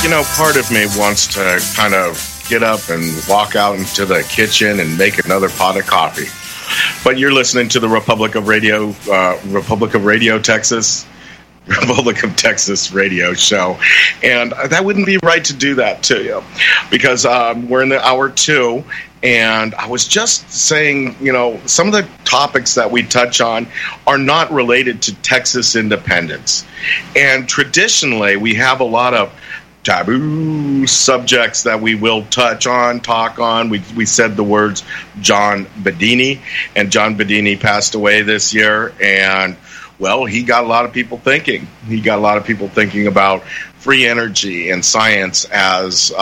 part of me wants to kind of get up and walk out into the kitchen and make another pot of coffee. But you're listening to the Republic of Radio Texas radio show. And that wouldn't be right to do that to you, because we're in the hour 2. And I was just saying, some of the topics that we touch on are not related to Texas independence. And traditionally, we have a lot of taboo subjects that we will talk on. We said the words John Bedini, and John Bedini passed away this year. And, well, he got a lot of people thinking. He got a lot of people thinking about free energy and science as,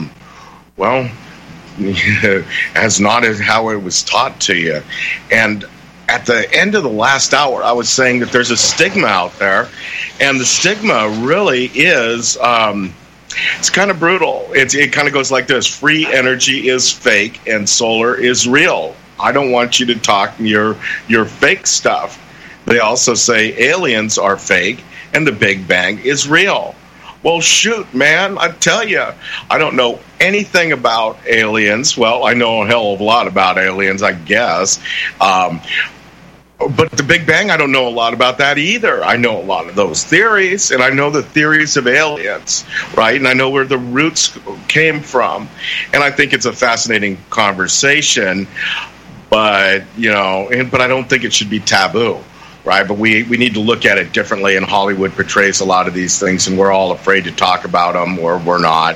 as not as how it was taught to you. And at the end of the last hour, I was saying that there's a stigma out there, and the stigma really is, it's kind of brutal. It kind of goes like this: free energy is fake and solar is real. I don't want you to talk your fake stuff. They also say aliens are fake and the Big Bang is real. Well, shoot, man, I tell you, I don't know anything about aliens. Well, I know a hell of a lot about aliens, I guess. But the Big Bang, I don't know a lot about that either. I know a lot of those theories, and I know the theories of aliens, right? And I know where the roots came from. And I think it's a fascinating conversation, but, but I don't think it should be taboo. Right, but we need to look at it differently, and Hollywood portrays a lot of these things, and we're all afraid to talk about them, or we're not.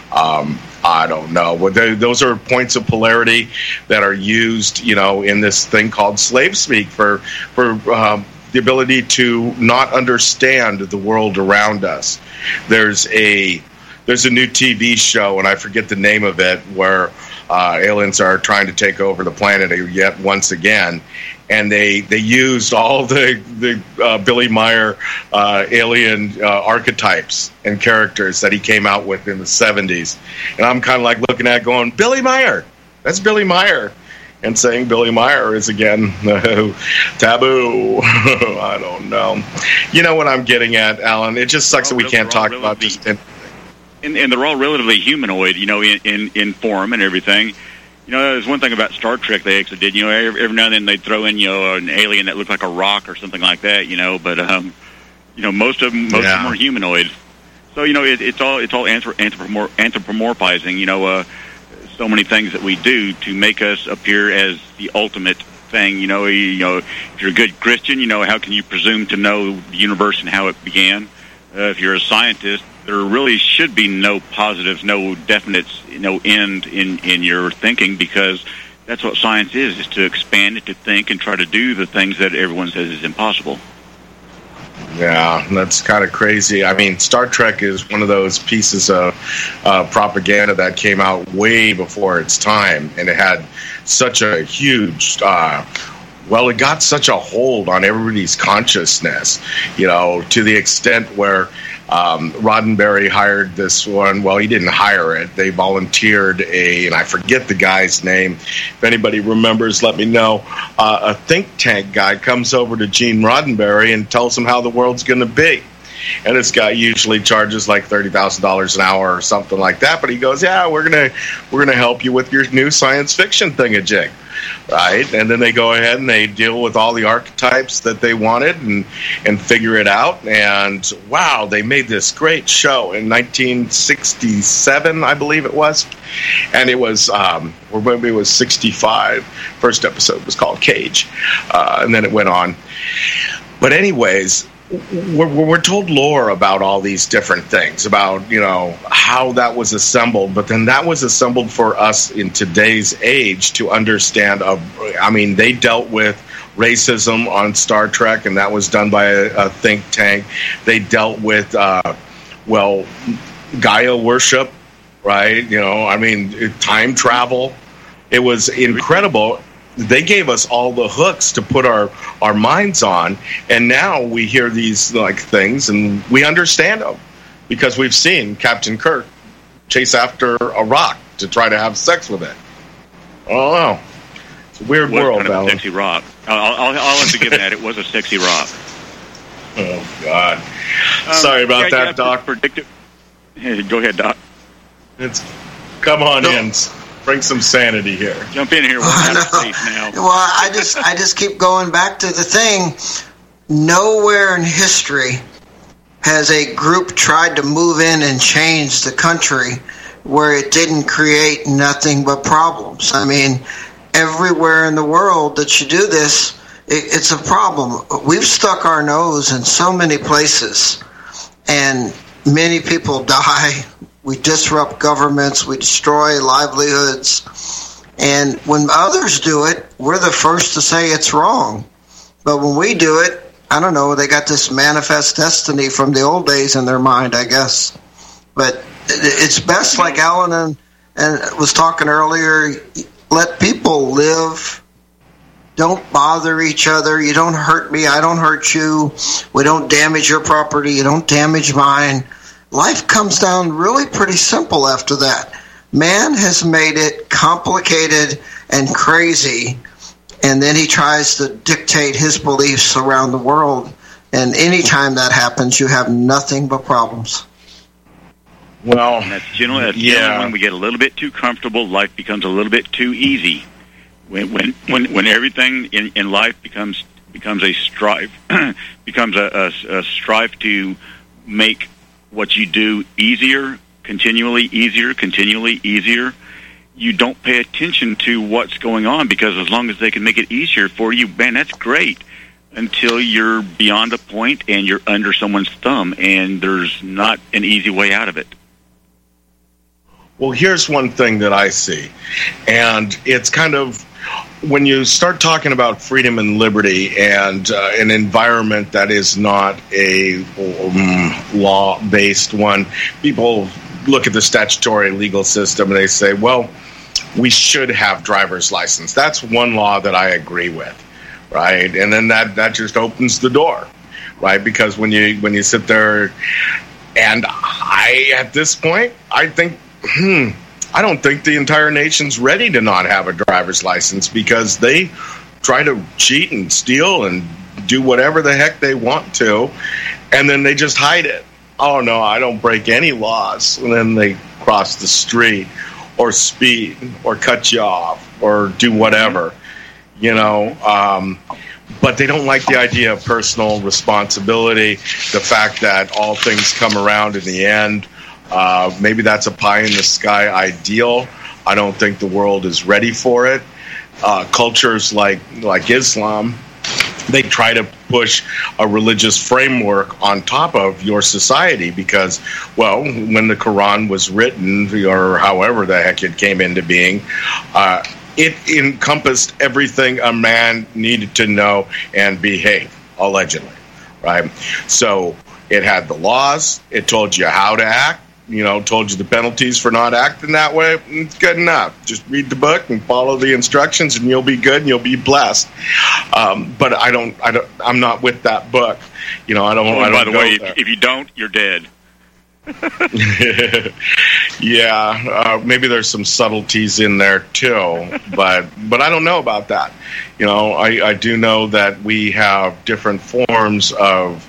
I don't know. Well, those are points of polarity that are used, in this thing called slave speak for the ability to not understand the world around us. There's a new TV show, and I forget the name of it, where aliens are trying to take over the planet yet once again. And they used all the Billy Meyer alien archetypes and characters that he came out with in the 70s. And I'm kind of like looking at it going, Billy Meyer, that's Billy Meyer. And saying Billy Meyer is, again, taboo. I don't know. You know what I'm getting at, Alan? It just sucks that we can't talk about this. And they're all relatively humanoid, in form and everything. There's one thing about Star Trek they actually did. Every now and then they'd throw in, an alien that looked like a rock or something like that. But most of them are humanoid. So it's all anthropomorphizing. So many things that we do to make us appear as the ultimate thing. If you're a good Christian, how can you presume to know the universe and how it began? If you're a scientist, there really should be no positives, no definites, no end in your thinking, because that's what science is to expand it, to think, and try to do the things that everyone says is impossible. Yeah, that's kind of crazy. I mean, Star Trek is one of those pieces of propaganda that came out way before its time, and it had such a huge... it got such a hold on everybody's consciousness, to the extent where Roddenberry hired this one. Well, he didn't hire it. They volunteered and I forget the guy's name. If anybody remembers, let me know. A think tank guy comes over to Gene Roddenberry and tells him how the world's going to be. And this guy usually charges like $30,000 an hour or something like that. But he goes, "Yeah, we're gonna help you with your new science fiction thingamajig." Right, and then they go ahead and they deal with all the archetypes that they wanted and figure it out. And wow, they made this great show in 1967, I believe it was. And it was, or maybe it was 65. First episode was called Cage, and then it went on. But anyways, we're told lore about all these different things, about, how that was assembled, but then that was assembled for us in today's age to understand. They dealt with racism on Star Trek, and that was done by a think tank. They dealt with, Gaia worship, right? Time travel. It was incredible. They gave us all the hooks to put our minds on, and now we hear these things and we understand them because we've seen Captain Kirk chase after a rock to try to have sex with it. I don't know. It's a weird world, kind of a sexy rock. I'll have to give that. It was a sexy rock. Oh God! Sorry about that, Doc. Hey, go ahead, Doc. Come on in. Bring some sanity here. Jump in here. We're out of space now. Well, I just keep going back to the thing. Nowhere in history has a group tried to move in and change the country where it didn't create nothing but problems. I mean, everywhere in the world that you do this, it's a problem. We've stuck our nose in so many places, and many people die. We disrupt governments. We destroy livelihoods. And when others do it, we're the first to say it's wrong. But when we do it, I don't know, they got this manifest destiny from the old days in their mind, I guess. But it's best, like Alan and was talking earlier, let people live. Don't bother each other. You don't hurt me. I don't hurt you. We don't damage your property. You don't damage mine. Life comes down really pretty simple after that. Man has made it complicated and crazy, and then he tries to dictate his beliefs around the world. And anytime that happens, you have nothing but problems. Well, and that's generally when we get a little bit too comfortable, life becomes a little bit too easy. When everything in life becomes a strive, becomes a strive to make what you do continually easier, you don't pay attention to what's going on, because as long as they can make it easier for you, man, that's great, until you're beyond a point and you're under someone's thumb and there's not an easy way out of it. Well, here's one thing that I see, and it's kind of when you start talking about freedom and liberty and an environment that is not a law-based one, people look at the statutory legal system and they say, well, we should have driver's license. That's one law that I agree with, right? And then that just opens the door, right? Because when you sit there, and at this point, I think, I don't think the entire nation's ready to not have a driver's license, because they try to cheat and steal and do whatever the heck they want to, and then they just hide it. Oh, no, I don't break any laws. And then they cross the street or speed or cut you off or do whatever, but they don't like the idea of personal responsibility, the fact that all things come around in the end. Maybe that's a pie-in-the-sky ideal. I don't think the world is ready for it. Cultures like Islam, they try to push a religious framework on top of your society because, well, when the Quran was written, or however the heck it came into being, it encompassed everything a man needed to know and behave, allegedly, right? So it had the laws. It told you how to act. Told you the penalties for not acting that way. It's good enough. Just read the book and follow the instructions, and you'll be good and you'll be blessed. But I'm not with that book. I don't. By the way, if you don't, you're dead. Yeah, maybe there's some subtleties in there too, but I don't know about that. I do know that we have different forms of.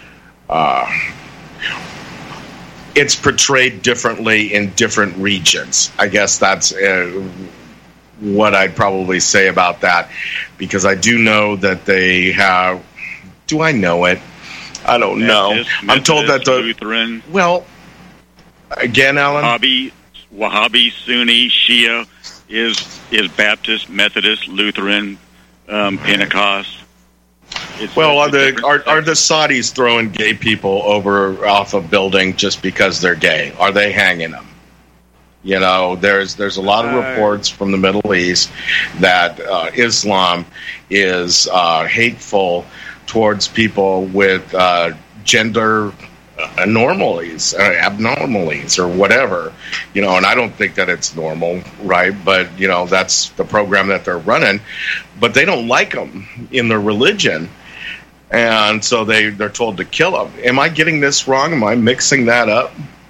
It's portrayed differently in different regions. I guess that's what I'd probably say about that, because I do know that they have. Do I know it? I don't know. I'm told that the Lutheran. Well, again, Alan. Wahhabi, Sunni, Shia is Baptist, Methodist, Lutheran, Pentecost. Well, are the Saudis throwing gay people off a building just because they're gay? Are they hanging them? There's a lot of reports from the Middle East that Islam is hateful towards people with gender anomalies, abnormalities, or whatever. And I don't think that it's normal, right? But that's the program that they're running. But they don't like them in their religion. And so they're told to kill them. Am I getting this wrong? Am I mixing that up?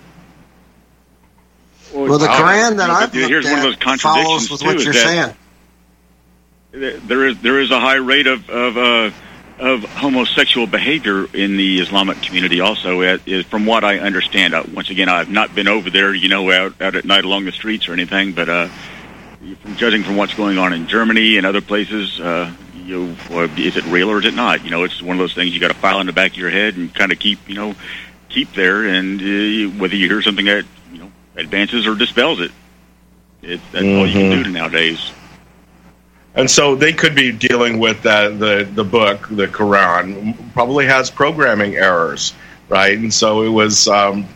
Well, the Quran that I've looked at one of those contradictions follows with what you're saying. There is a high rate of of homosexual behavior in the Islamic community also, is from what I understand. Once again, I've not been over there, out at night along the streets or anything, but from judging from what's going on in Germany and other places, is it real or is it not? It's one of those things you got to file in the back of your head and kind of keep there, and whether you hear something that advances or dispels it, that's all you can do nowadays. And so they could be dealing with the book, the Quran, probably has programming errors, right? And so it was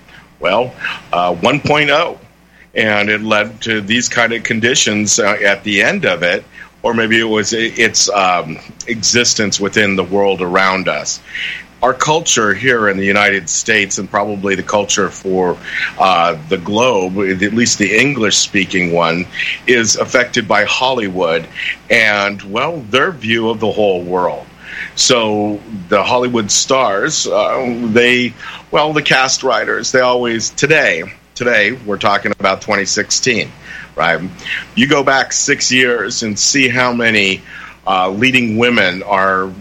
1.0, and it led to these kind of conditions at the end of it. Or maybe it was its existence within the world around us. Our culture here in the United States, and probably the culture for the globe, at least the English-speaking one, is affected by Hollywood and, their view of the whole world. So the Hollywood stars, the cast writers, they always, today we're talking about 2016, right? You go back 6 years and see how many leading women are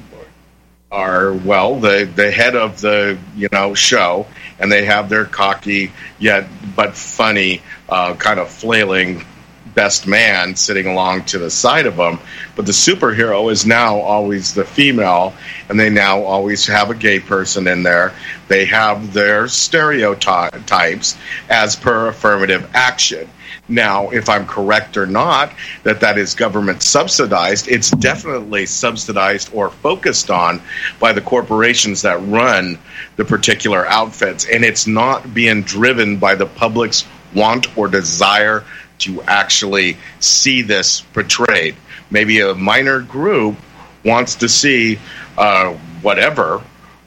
the head of the show, and they have their cocky yet but funny kind of flailing best man sitting along to the side of them. But the superhero is now always the female, and they now always have a gay person in there. They have their stereotypes as per affirmative action. Now, if I'm correct or not, that is government subsidized, it's definitely subsidized or focused on by the corporations that run the particular outfits. And it's not being driven by the public's want or desire to actually see this portrayed. Maybe a minor group wants to see whatever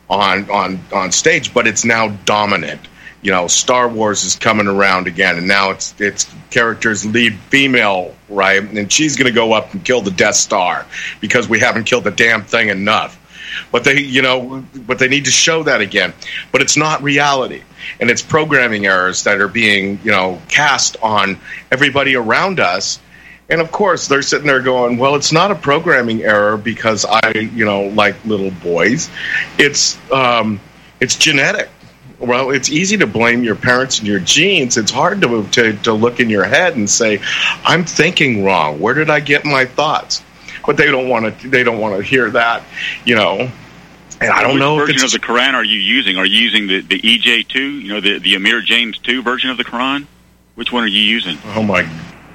on stage, but it's now dominant. Star Wars is coming around again, and now it's characters lead female, right? And she's going to go up and kill the Death Star because we haven't killed the damn thing enough. But they need to show that again. But it's not reality, and it's programming errors that are being, cast on everybody around us. And of course, they're sitting there going, "Well, it's not a programming error because I, like little boys. It's genetic." Well, it's easy to blame your parents and your genes. It's hard to look in your head and say, "I'm thinking wrong. Where did I get my thoughts?" But they don't want to. They don't want to hear that, And I don't know. Which version of the Quran are you using? Are you using the EJ2? The Amir James 2 version of the Quran? Which one are you using? Oh my!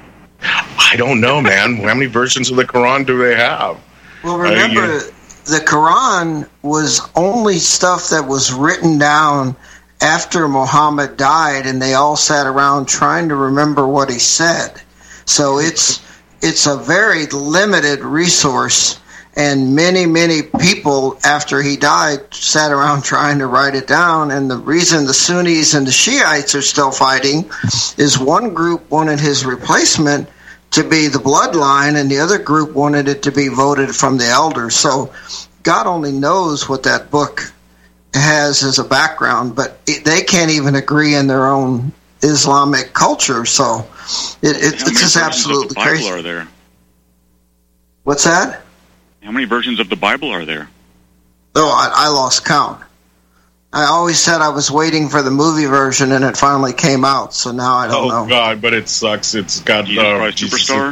I don't know, man. How many versions of the Quran do they have? Well, remember, the Quran was only stuff that was written down after Muhammad died, and they all sat around trying to remember what he said. So it's a very limited resource, and many people after he died sat around trying to write it down. And the reason the Sunnis and the Shiites are still fighting is one group wanted his replacement to be the bloodline, and the other group wanted it to be voted from the elders. So God only knows what that book has as a background, but they can't even agree in their own Islamic culture. So it's just absolutely crazy. How many versions of the Bible are there? What's that? How many versions of the Bible are there? Oh, I lost count. I always said I was waiting for the movie version, and it finally came out. So now I don't know. Oh God, but it sucks. It's got Superstar.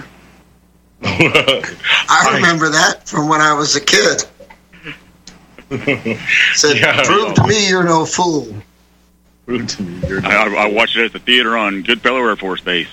I remember that from when I was a kid. Said, "Prove to me you're no fool." Prove to me you're no fool. I watched it at the theater on Goodfellow Air Force Base.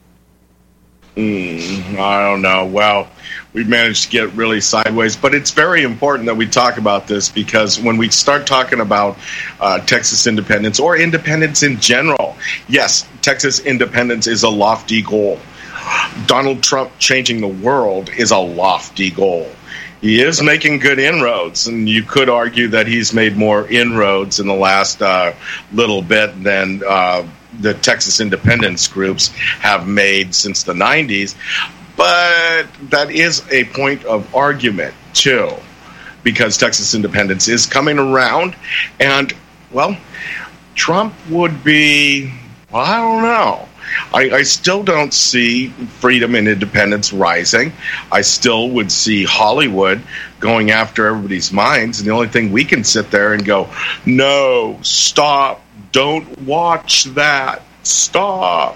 I don't know. Well, we've managed to get really sideways, but it's very important that we talk about this, because when we start talking about Texas independence or independence in general, yes, Texas independence is a lofty goal. Donald Trump changing the world is a lofty goal. He is making good inroads, and you could argue that he's made more inroads in the last little bit than the Texas independence groups have made since the 90s. But that is a point of argument, too, because Texas independence is coming around. And, well, Trump would be, I don't know. I still don't see freedom and independence rising. I still would see Hollywood going after everybody's minds, and the only thing we can sit there and go, no, stop, don't watch that, stop.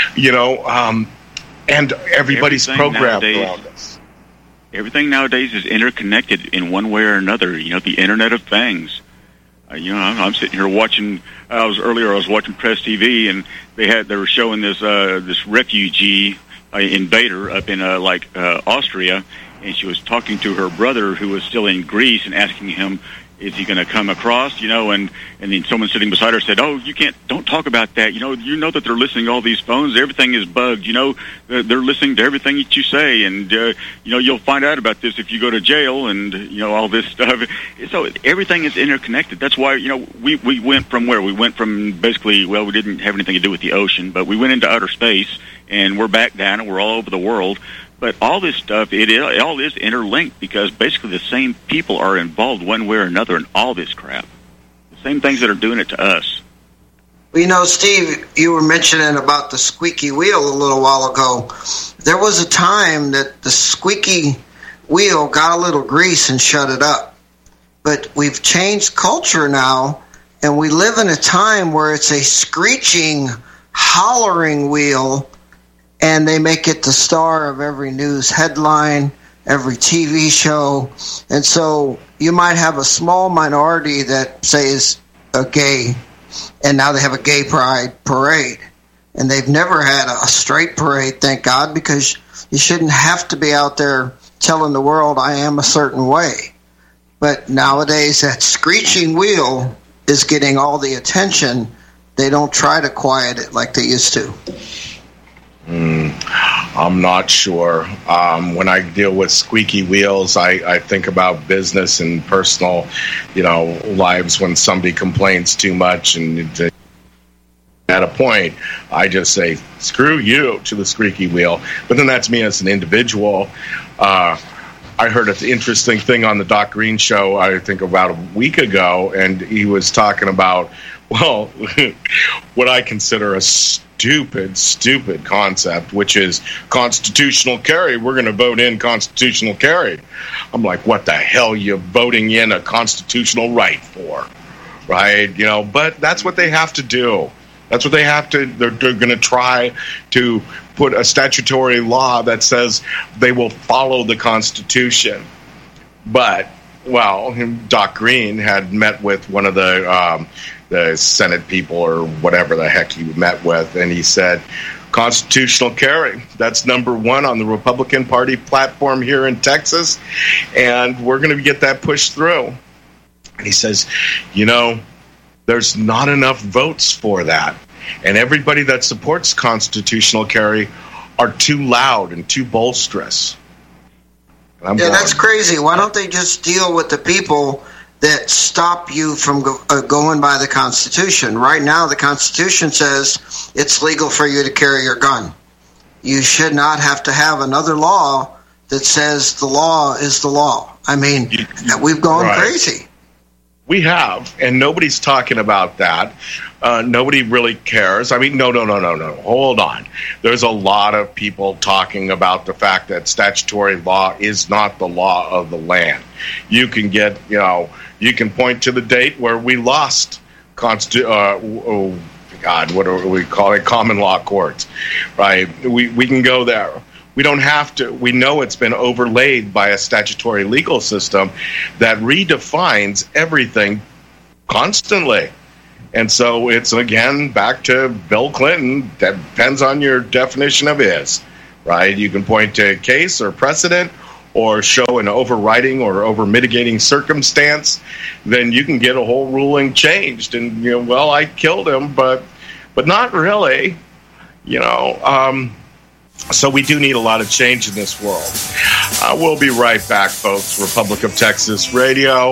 And everybody's programmed around us. Everything nowadays is interconnected in one way or another. The Internet of Things. I'm sitting here watching. I was watching Press TV, and they were showing this refugee invader up in Austria, and she was talking to her brother who was still in Greece and asking him, is he going to come across, and then someone sitting beside her said, oh, don't talk about that. You know that they're listening to all these phones. Everything is bugged. They're listening to everything that you say. And, you'll find out about this if you go to jail and, all this stuff. So everything is interconnected. That's why, we went from where? We went from basically, we didn't have anything to do with the ocean, but we went into outer space and we're back down and we're all over the world. But all this stuff, it all is interlinked because basically the same people are involved one way or another in all this crap. The same things that are doing it to us. Well, Steve, you were mentioning about the squeaky wheel a little while ago. There was a time that the squeaky wheel got a little grease and shut it up. But we've changed culture now, and we live in a time where it's a screeching, hollering wheel, and they make it the star of every news headline, every TV show. And so you might have a small minority that, say, is a gay, and now they have a gay pride parade. And they've never had a straight parade, thank God, because you shouldn't have to be out there telling the world I am a certain way. But nowadays that screeching wheel is getting all the attention. They don't try to quiet it like they used to. I'm not sure. When I deal with squeaky wheels, I think about business and personal, lives. When somebody complains too much, and at a point, I just say, "Screw you" to the squeaky wheel. But then that's me as an individual. I heard an interesting thing on the Doc Green show, I think about a week ago, and he was talking about, what I consider a stupid concept, which is constitutional carry. We're going to vote in constitutional carry. I'm like, what the hell are you voting in a constitutional right for? Right? But that's what they have to do. That's what they have to, they're going to try to put a statutory law that says they will follow the Constitution. But, Doc Green had met with one of the Senate people or whatever the heck he met with, and he said, constitutional carry, that's number one on the Republican Party platform here in Texas, and we're going to get that pushed through. And he says, there's not enough votes for that, and everybody that supports constitutional carry are too loud and too boisterous. That's crazy. Why don't they just deal with the people that stop you from going by the Constitution? Right now, the Constitution says it's legal for you to carry your gun. You should not have to have another law that says the law is the law. I mean, we've gone crazy. We have, and nobody's talking about that. Nobody really cares. I mean, no. Hold on. There's a lot of people talking about the fact that statutory law is not the law of the land. You can get, you can point to the date where we lost what do we call it? Common law courts, right? We can go there. We don't have to. We know it's been overlaid by a statutory legal system that redefines everything constantly. And so it's, again, back to Bill Clinton. That depends on your definition of is, right? You can point to a case or precedent or show an overriding or over-mitigating circumstance, then you can get a whole ruling changed. And, I killed him, but not really, So we do need a lot of change in this world. We'll be right back, folks. Republic of Texas Radio,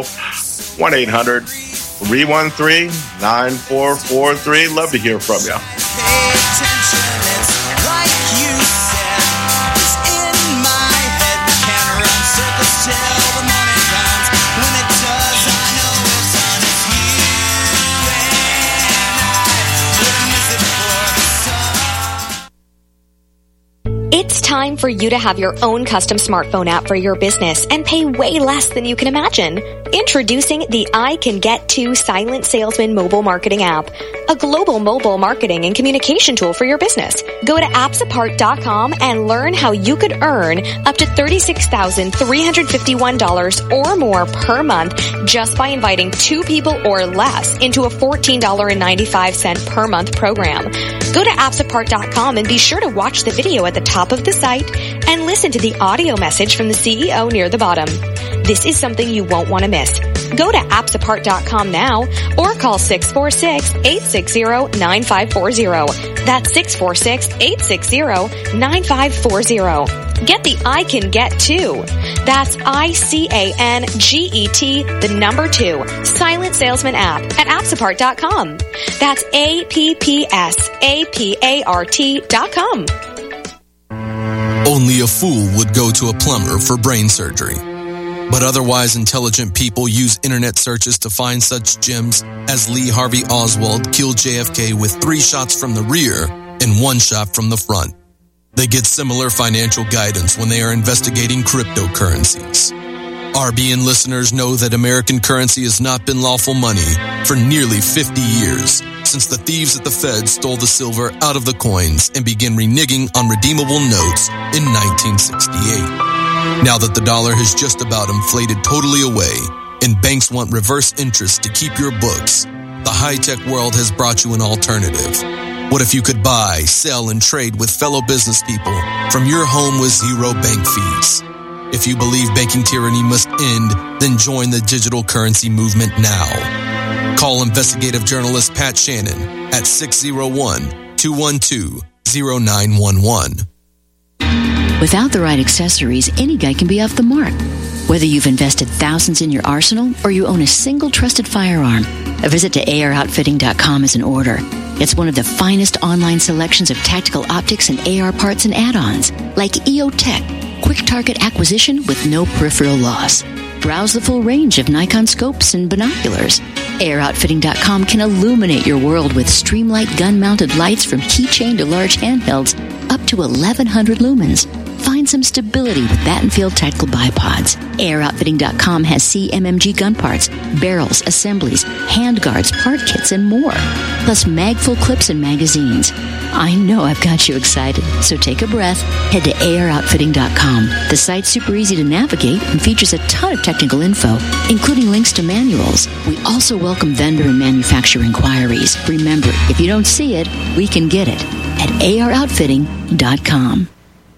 1-800-313-9443. Love to hear from you. time for you to have your own custom smartphone app for your business and pay way less than you can imagine. Introducing the I Can Get To Silent Salesman mobile marketing app, a global mobile marketing and communication tool for your business. Go to appsapart.com and learn how you could earn up to $36,351 or more per month just by inviting 2 people or less into a $14.95 per month program. Go to appsapart.com and be sure to watch the video at the top of the site and listen to the audio message from the CEO near the bottom. This is something you won't want to miss. Go to appsapart.com now or call 646-860-9540. That's 646-860-9540. Get the I Can Get To. That's ICANGET, the number 2, Silent Salesman app at appsapart.com. That's APPSAPART.com. Only a fool would go to a plumber for brain surgery. But otherwise intelligent people use internet searches to find such gems as Lee Harvey Oswald killed JFK with 3 shots from the rear and 1 shot from the front. They get similar financial guidance when they are investigating cryptocurrencies. RBN listeners know that American currency has not been lawful money for nearly 50 years, since the thieves at the Fed stole the silver out of the coins and began reneging on redeemable notes in 1968. Now that the dollar has just about inflated totally away and banks want reverse interest to keep your books, the high-tech world has brought you an alternative. What if you could buy, sell, and trade with fellow business people from your home with 0 bank fees? If you believe banking tyranny must end, then join the digital currency movement now. Call investigative journalist Pat Shannon at 601-212-0911. Without the right accessories, any guy can be off the mark. Whether you've invested thousands in your arsenal or you own a single trusted firearm, a visit to AROutfitting.com is in order. It's one of the finest online selections of tactical optics and AR parts and add-ons, like EOTech, quick target acquisition with no peripheral loss. Browse the full range of Nikon scopes and binoculars. AROutfitting.com can illuminate your world with Streamlight gun-mounted lights from keychain to large handhelds up to 1,100 lumens. Find some stability with Battenfield tactical bipods. AirOutfitting.com has CMMG gun parts, barrels, assemblies, handguards, part kits, and more. Plus mag-full clips and magazines. I know I've got you excited, so take a breath. Head to AirOutfitting.com. The site's super easy to navigate and features a ton of technical info, including links to manuals. We also welcome vendor and manufacturer inquiries. Remember, if you don't see it, we can get it at AirOutfitting.com.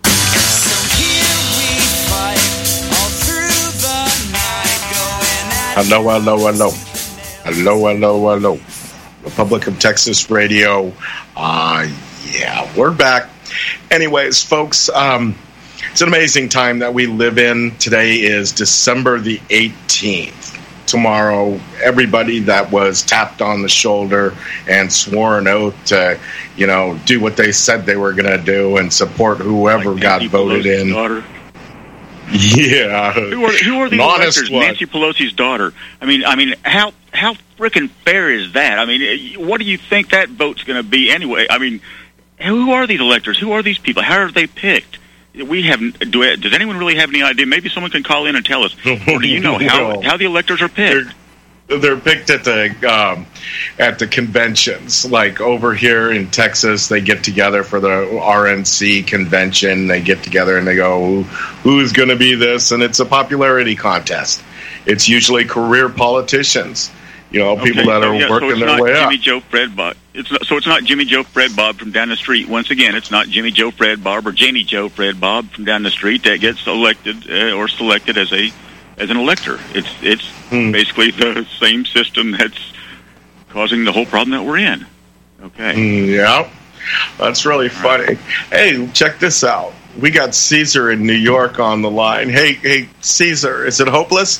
Hello. Republic of Texas Radio. We're back. Anyways, folks, it's an amazing time that we live in. Today is December the 18th. Tomorrow, everybody that was tapped on the shoulder and swore an oath to, do what they said they were going to do and support whoever got voted in. Daughter. Yeah. Who are these electors? Nancy Pelosi's daughter. I mean, how freaking fair is that? I mean, what do you think that vote's going to be anyway? I mean, who are these electors? Who are these people? How are they picked? Does anyone really have any idea? Maybe someone can call in and tell us. Or do you know how the electors are picked? They're picked at the conventions. Like over here in Texas, they get together for the RNC convention. They get together and they go, who's going to be this? And it's a popularity contest. It's usually career politicians, people that are working their way up. It's not Jimmy Joe Fred Bob from down the street. Once again, it's not Jimmy Joe Fred Bob or Janie Joe Fred Bob from down the street that gets elected or selected as an elector. It's basically the same system that's causing the whole problem that we're in. Okay. Yeah, that's really funny. Hey, check this out. We got Caesar in New York on the line. Hey, Caesar, is it hopeless?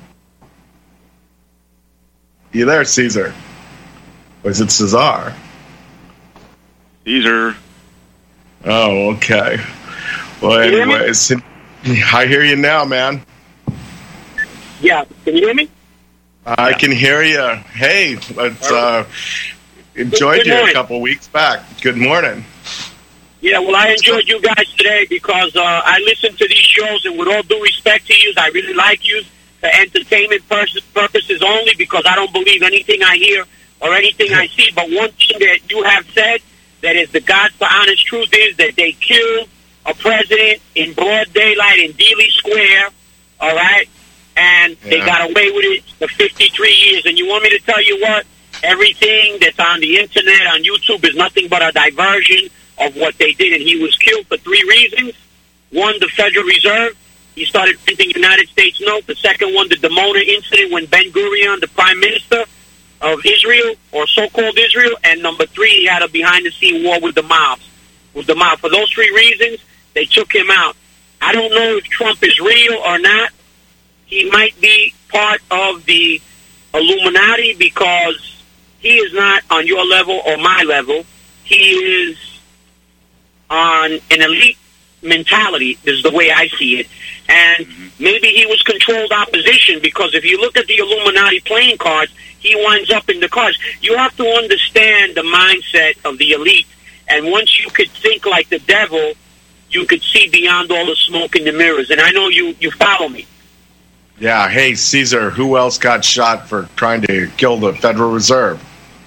You there, Caesar? Or is it Cesar? Caesar. Oh, okay. Well, anyways, I hear you now, man. Yeah, can you hear me? I can hear you. Hey, let's enjoyed you a couple weeks back. Good morning. Yeah, well, I enjoyed you guys today because I listen to these shows, and with all due respect to you, I really like you for entertainment purposes only, because I don't believe anything I hear or anything I see. But one thing that you have said that is the God's honest truth is that they killed a president in broad daylight in Dealey Square, all right? And they got away with it for 53 years. And you want me to tell you what? Everything that's on the Internet, on YouTube, is nothing but a diversion of what they did. And he was killed for 3 reasons. One, the Federal Reserve. He started printing United States notes. The second one, the Dimona incident when Ben-Gurion, the prime minister of Israel, or so-called Israel. And number 3, he had a behind-the-scene war with the mob. For those 3 reasons, they took him out. I don't know if Trump is real or not. He might be part of the Illuminati because he is not on your level or my level. He is on an elite mentality, is the way I see it. And maybe he was controlled opposition, because if you look at the Illuminati playing cards, he winds up in the cards. You have to understand the mindset of the elite. And once you could think like the devil, you could see beyond all the smoke in the mirrors. And I know you follow me. Yeah. Hey, Caesar, who else got shot for trying to kill the Federal Reserve?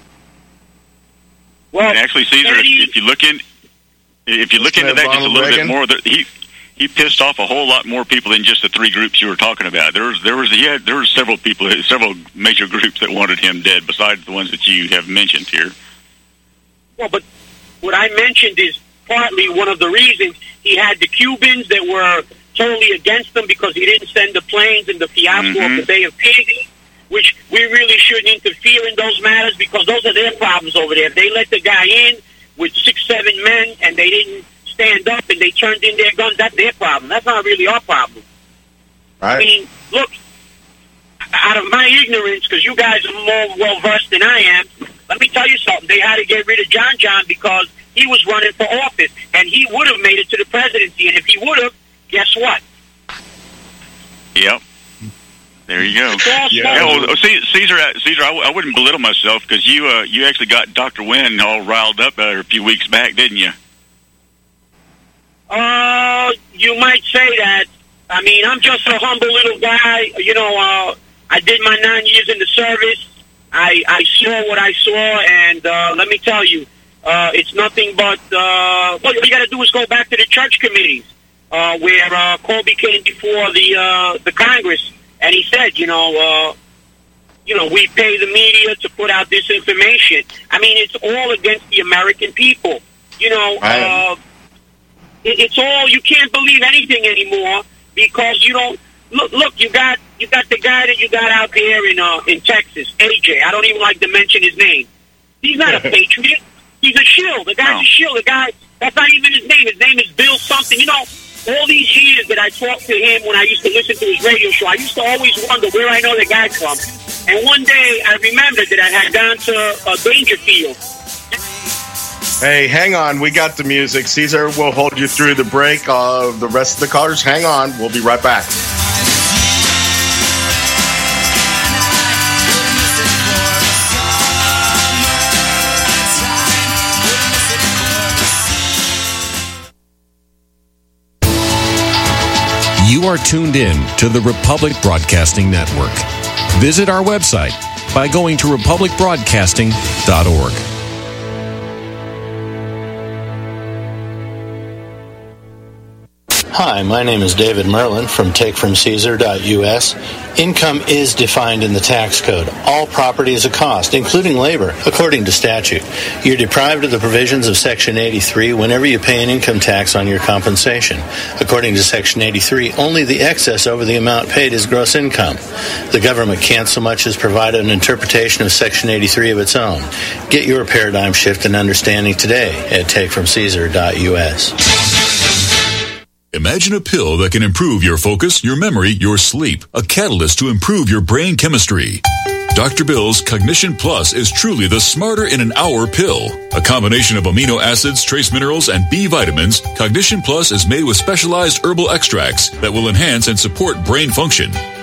Well, and actually, Caesar, if you look into that just a little bit more, he pissed off a whole lot more people than just the 3 groups you were talking about. There were several people, several major groups that wanted him dead, besides the ones that you have mentioned here. Well, but what I mentioned is partly one of the reasons. He had the Cubans that were totally against him because he didn't send the planes in the fiasco of the Bay of Pigs, which we really shouldn't interfere in those matters, because those are their problems over there. If they let the guy in with 6-7 men and they didn't stand up and they turned in their guns, that's their problem. That's not really our problem. Right. I mean, look, out of my ignorance, because you guys are more well-versed than I am, let me tell you something. They had to get rid of John because he was running for office, and he would have made it to the presidency. And if he would have, guess what? Yep. There you go. Caesar, I wouldn't belittle myself, because you actually got Dr. Wynn all riled up a few weeks back, didn't you? You might say that. I mean, I'm just a humble little guy. You know, I did my 9 years in the service. I saw what I saw, and let me tell you, it's nothing but what you got to do is go back to the church committees where Colby came before the Congress, and he said, we pay the media to put out this information. I mean, it's all against the American people. It's all, you can't believe anything anymore, because you don't look. You got the guy that you got out there in Texas, AJ. I don't even like to mention his name. He's not a patriot. He's a shill. The guy's a shill. The guy, that's not even his name. His name is Bill something. All these years that I talked to him when I used to listen to his radio show, I used to always wonder where I know the guy from. And one day I remembered that I had gone to Dangerfield. Hey, hang on. We got the music. Caesar will hold you through the break of the rest of the callers. Hang on. We'll be right back. You are tuned in to the Republic Broadcasting Network. Visit our website by going to republicbroadcasting.org. Hi, my name is David Merlin from TakeFromCaesar.us. Income is defined in the tax code. All property is a cost, including labor, according to statute. You're deprived of the provisions of Section 83 whenever you pay an income tax on your compensation. According to Section 83, only the excess over the amount paid is gross income. The government can't so much as provide an interpretation of Section 83 of its own. Get your paradigm shift and understanding today at TakeFromCaesar.us. Imagine a pill that can improve your focus, your memory, your sleep. A catalyst to improve your brain chemistry. Dr. Bill's Cognition Plus is truly the smarter in an hour pill. A combination of amino acids, trace minerals, and B vitamins, Cognition Plus is made with specialized herbal extracts that will enhance and support brain function.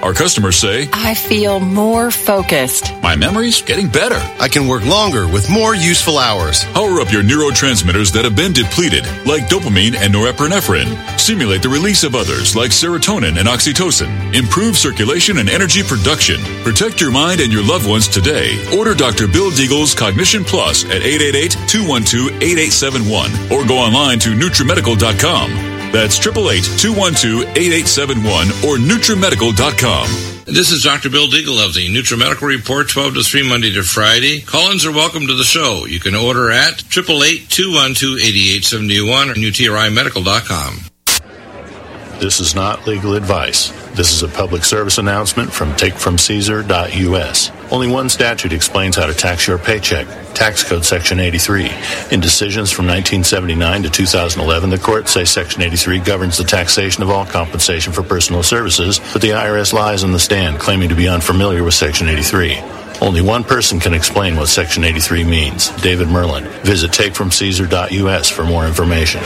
Our customers say, I feel more focused. My memory's getting better. I can work longer with more useful hours. Power up your neurotransmitters that have been depleted, like dopamine and norepinephrine. Stimulate the release of others, like serotonin and oxytocin. Improve circulation and energy production. Protect your mind and your loved ones today. Order Dr. Bill Deagle's Cognition Plus at 888-212-8871 or go online to NutriMedical.com. That's 888-212-8871 or NutriMedical.com. This is Dr. Bill Deagle of the NutriMedical Report, 12 to 3, Monday to Friday. Call-ins are welcome to the show. You can order at 888-212-8871 or NutriMedical.com. This is not legal advice. This is a public service announcement from takefromcaesar.us. Only one statute explains how to tax your paycheck, Tax Code Section 83. In decisions from 1979 to 2011, the courts say Section 83 governs the taxation of all compensation for personal services, but the IRS lies on the stand, claiming to be unfamiliar with Section 83. Only one person can explain what Section 83 means, David Merlin. Visit takefromcaesar.us for more information.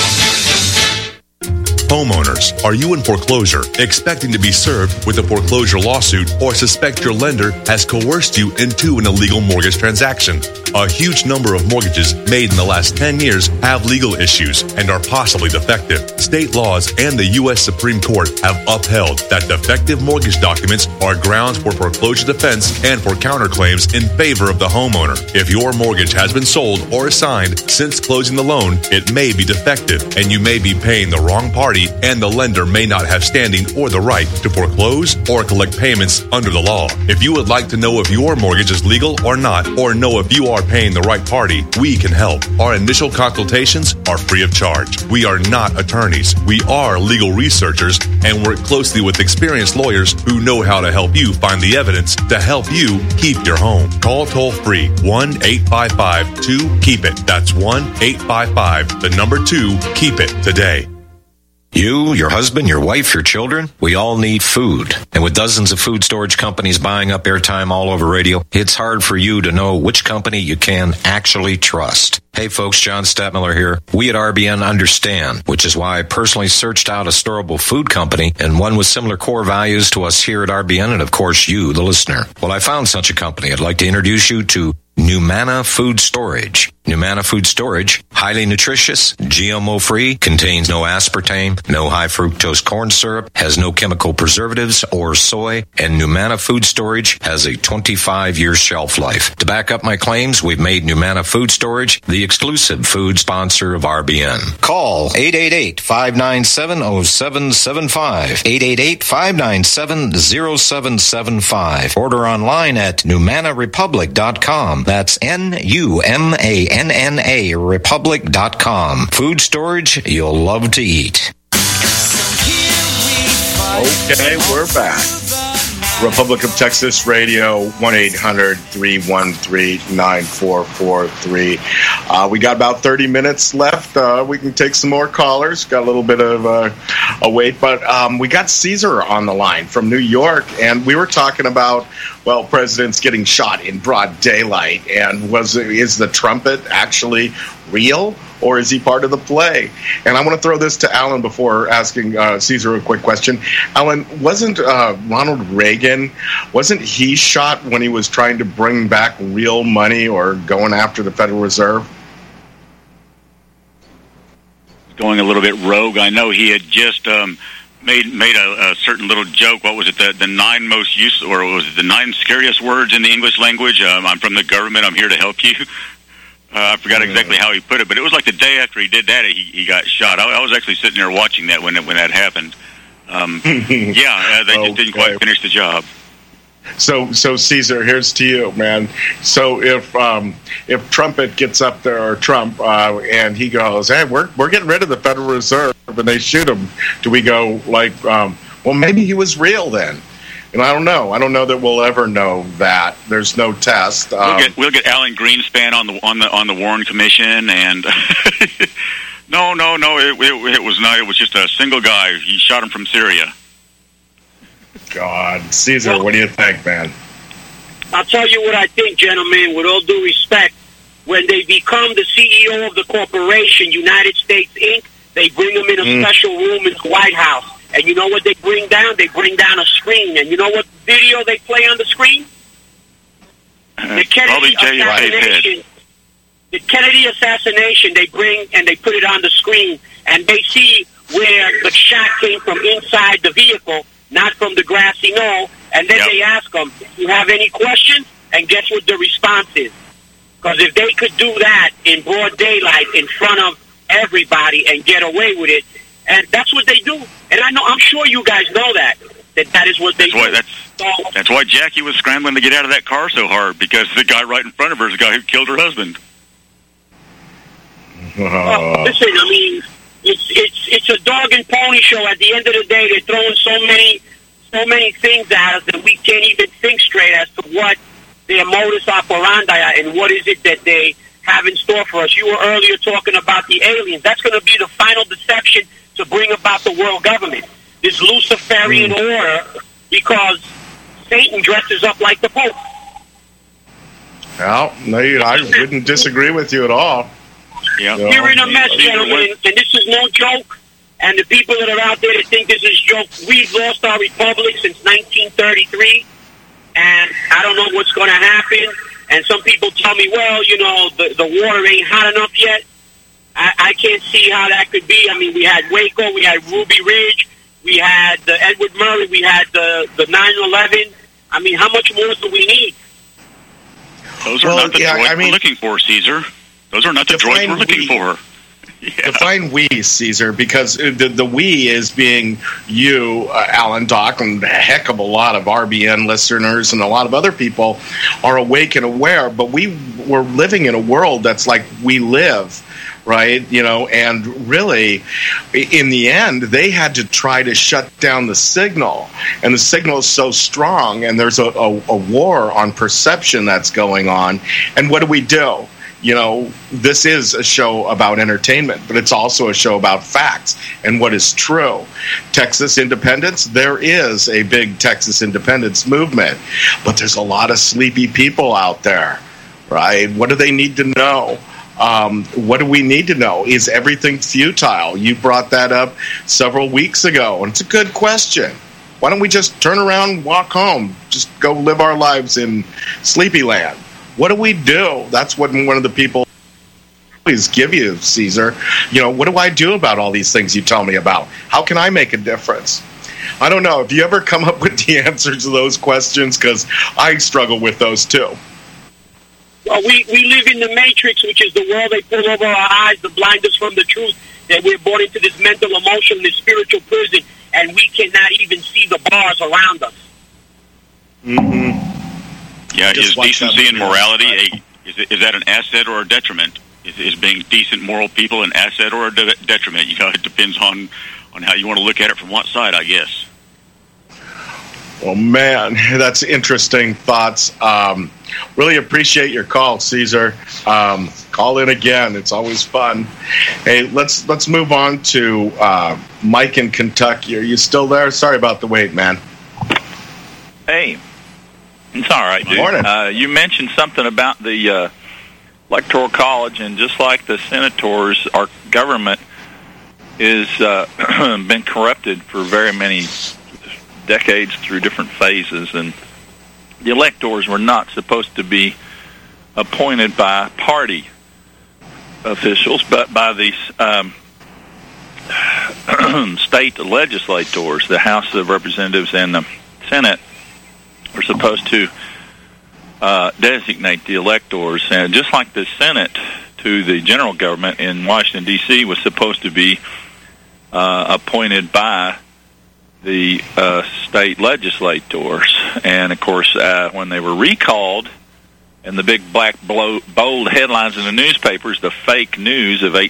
Homeowners, are you in foreclosure, expecting to be served with a foreclosure lawsuit, or suspect your lender has coerced you into an illegal mortgage transaction? A huge number of mortgages made in the last 10 years have legal issues and are possibly defective. State laws and the U.S. Supreme Court have upheld that defective mortgage documents are grounds for foreclosure defense and for counterclaims in favor of the homeowner. If your mortgage has been sold or assigned since closing the loan, it may be defective and you may be paying the wrong party, and the lender may not have standing or the right to foreclose or collect payments under the law. If you would like to know if your mortgage is legal or not, or know if you are paying the right party, we can help. Our initial consultations are free of charge. We are not attorneys. We are legal researchers and work closely with experienced lawyers who know how to help you find the evidence to help you keep your home. Call toll-free 1-855-2-KEEP-IT. That's 1-855-2-KEEP-IT today. You, your husband, your wife, your children, we all need food. And with dozens of food storage companies buying up airtime all over radio, it's hard for you to know which company you can actually trust. Hey folks, John Stadtmiller here. We at RBN understand, which is why I personally searched out a storable food company and one with similar core values to us here at RBN and of course you, the listener. Well, I found such a company. I'd like to introduce you to Numana Food Storage. Numana Food Storage, highly nutritious, GMO-free, contains no aspartame, no high-fructose corn syrup, has no chemical preservatives or soy, and Numana Food Storage has a 25-year shelf life. To back up my claims, we've made Numana Food Storage the exclusive food sponsor of RBN. Call 888-597-0775, 888-597-0775. Order online at NumanaRepublic.com. That's NUMANNA Republic.com. Food storage you'll love to eat. Okay, we're back. Republic of Texas Radio, 1-800-313-9443. We got about 30 minutes left. We can take some more callers. Got a little bit of a wait, but we got Caesar on the line from New York, and we were talking about, well, presidents getting shot in broad daylight, and is the trumpet actually real, or is he part of the play? And I want to throw this to Alan before asking Caesar a quick question. Alan, wasn't Ronald Reagan, wasn't he shot when he was trying to bring back real money or going after the Federal Reserve? Going a little bit rogue. I know he had just made a certain little joke. What was it? The 9 most useful, or was it the 9 scariest words in the English language? I'm from the government. I'm here to help you. I forgot exactly how he put it, but it was like the day after he did that, he got shot. I was actually sitting there watching that when that happened. They just didn't quite finish the job. So Caesar, here's to you, man. So if Trumpet gets up there, or Trump, and he goes, "Hey, we're getting rid of the Federal Reserve," and they shoot him, do we go like, well, maybe he was real then? And I don't know. I don't know that we'll ever know that. There's no test. We'll get Alan Greenspan on the Warren Commission, and no, it was not. It was just a single guy. He shot him from Syria. God, Caesar, what do you think, man? I'll tell you what I think, gentlemen. With all due respect, when they become the CEO of the corporation, United States Inc., they bring them in a special room in the White House. And you know what they bring down? They bring down a screen. And you know what video they play on the screen? The Kennedy assassination. The Kennedy assassination, they bring and they put it on the screen, and they see where the shot came from inside the vehicle, not from the grassy knoll. And then they ask them, "Do you have any questions?" And guess what the response is? Because if they could do that in broad daylight in front of everybody and get away with it, and that's what they do. And I'm sure you guys know that is what they do. That's why Jackie was scrambling to get out of that car so hard, because the guy right in front of her is the guy who killed her husband. Listen, I mean, it's a dog and pony show. At the end of the day, they're throwing so many things at us that we can't even think straight as to what their modus operandi are and what is it that they have in store for us. You were earlier talking about the aliens. That's going to be the final deception to bring about the world government. This Luciferian order, because Satan dresses up like the Pope. Well, no, I wouldn't disagree with you at all. Yeah. You're in a mess, gentlemen, and this is no joke. And the people that are out there that think this is a joke, we've lost our republic since 1933, and I don't know what's going to happen. And some people tell me, well, you know, the water ain't hot enough yet. I can't see how that could be. I mean, we had Waco, we had Ruby Ridge, we had the Edward Murray, we had the 9/11. I mean, how much more do we need? Those are not the droids we're looking for, Caesar. Those are not the droids we're looking for. Yeah. Define we, Caesar, because the we is being you, Alan, Doc, and a heck of a lot of RBN listeners and a lot of other people are awake and aware, but we're living in a world that's like we live, right? You know, and really, in the end, they had to try to shut down the signal, and the signal is so strong, and there's a war on perception that's going on, and what do? You know, this is a show about entertainment, but it's also a show about facts and what is true. Texas independence, there is a big Texas independence movement, but there's a lot of sleepy people out there, right? What do they need to know? What do we need to know? Is everything futile? You brought that up several weeks ago, and it's a good question. Why don't we just turn around and walk home? Just go live our lives in Sleepyland. What do we do? That's what one of the people always give you, Caesar. You know, what do I do about all these things you tell me about? How can I make a difference? I don't know. Have you ever come up with the answers to those questions? Because I struggle with those too. Well, we live in the Matrix, which is the world they pull over our eyes to blind us from the truth, that we're born into this mental, emotional, and spiritual prison, and we cannot even see the bars around us. Mm-hmm. Yeah, is decency and morality, is that an asset or a detriment? Is being decent, moral people an asset or a detriment? You know, it depends on how you want to look at it from what side, I guess. Well, man, that's interesting thoughts. Really appreciate your call, Caesar. Call in again. It's always fun. Hey, let's move on to Mike in Kentucky. Are you still there? Sorry about the wait, man. Hey. It's all right, dude. Morning. You mentioned something about the Electoral College, and just like the senators, our government has been corrupted for very many decades through different phases, and the electors were not supposed to be appointed by party officials, but by these state legislators, the House of Representatives and the Senate, were supposed to designate the electors, and just like the Senate to the general government in Washington, D.C. was supposed to be appointed by the state legislators. And, of course, when they were recalled, and the big black bold headlines in the newspapers, the fake news of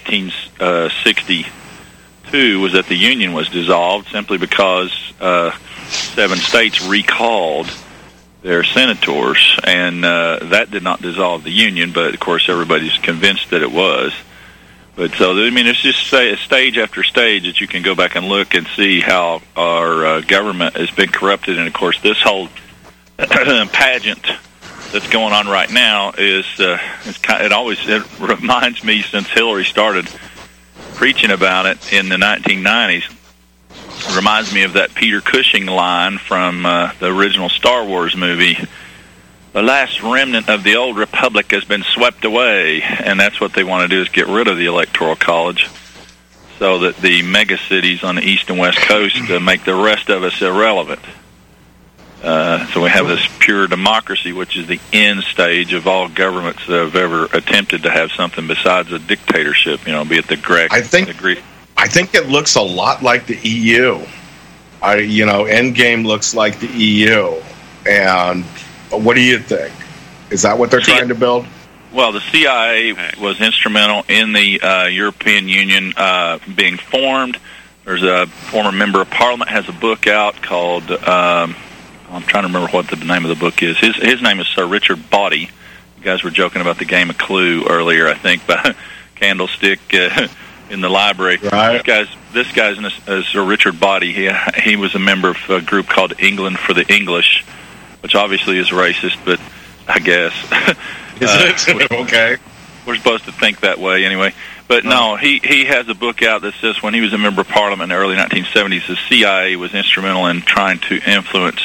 1862 was that the Union was dissolved simply because 7 states recalled their senators, and that did not dissolve the Union, but, of course, everybody's convinced that it was. But so, I mean, it's just stage after stage that you can go back and look and see how our government has been corrupted. And, of course, this whole pageant that's going on right now is it reminds me, since Hillary started preaching about it in the 1990s, reminds me of that Peter Cushing line from the original Star Wars movie. The last remnant of the old republic has been swept away, and that's what they want to do, is get rid of the Electoral College so that the mega cities on the east and west coast make the rest of us irrelevant. So we have this pure democracy, which is the end stage of all governments that have ever attempted to have something besides a dictatorship, be it the Greek. I think it looks a lot like the EU. Endgame looks like the EU. And what do you think? Is that what they're trying to build? Well, the CIA was instrumental in the European Union being formed. There's a former member of Parliament has a book out called, I'm trying to remember what the name of the book is. His name is Sir Richard Body. You guys were joking about the game of Clue earlier, I think, by Candlestick in the library. Right. This guy's Sir Richard Body. He was a member of a group called England for the English, which obviously is racist, but I guess. Is it? Okay. We're supposed to think that way anyway. But no, he has a book out that says when he was a member of Parliament in the early 1970s, the CIA was instrumental in trying to influence